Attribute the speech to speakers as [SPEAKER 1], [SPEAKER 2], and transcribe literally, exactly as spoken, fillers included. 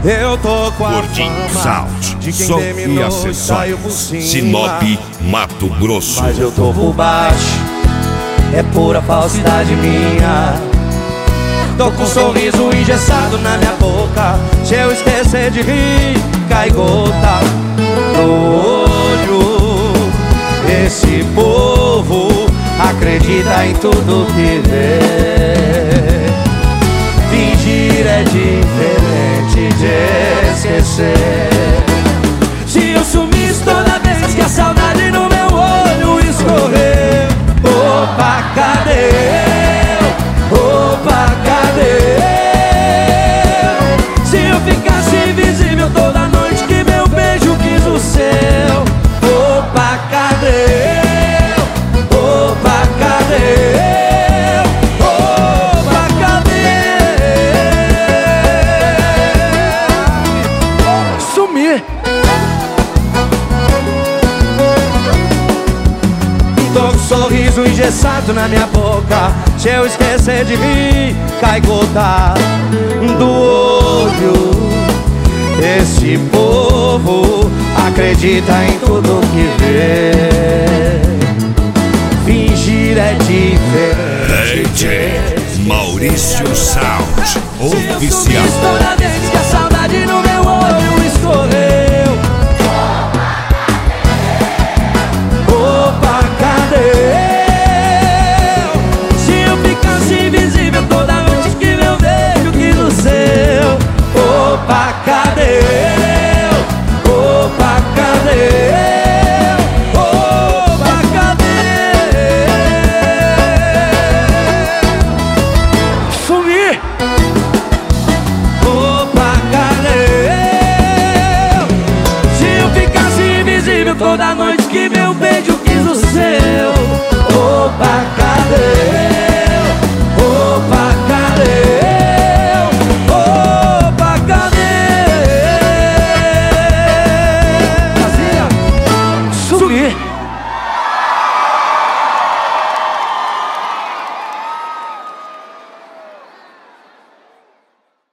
[SPEAKER 1] Eu tô com a
[SPEAKER 2] Gordinho
[SPEAKER 1] fama
[SPEAKER 2] Sound,
[SPEAKER 1] de quem
[SPEAKER 2] som
[SPEAKER 1] terminou
[SPEAKER 2] e
[SPEAKER 1] e saiu por
[SPEAKER 2] acessórios.
[SPEAKER 1] cima.
[SPEAKER 2] Sinop, Mato Grosso.
[SPEAKER 1] Mas eu tô por baixo, é pura falsidade minha. Tô com um sorriso engessado na minha boca. Se eu esquecer de rir, cai gota no olho. Esse povo acredita em tudo que vê. Fingir é diferente de esquecer. Se eu sumisse toda vez que a saudade no meu olho escorreu, opa, cadê eu? Opa, cadê eu? Se eu ficasse invisível toda noite que meu beijo quis o seu, opa, cadê eu? Opa, cadê eu? Opa, cadê? Sumir. Tô com um sorriso engessado na minha boca. Se eu esquecer de rir, cai gota do olho. Esse povo acredita em tudo que vê. Fingir é diferente.
[SPEAKER 2] D J Maurício Sound Oficial.
[SPEAKER 1] Toda vez que a saudade no meu olho escorreu, opa, cadê eu? Se eu ficasse invisível toda noite que meu beijo quis o seu, opa, cadê eu? Opa, cadê eu? Opa, cadê? Sumir. Opa, cadê eu? Se eu ficasse invisível toda noite que meu beijo quis o seu, opa, cadê?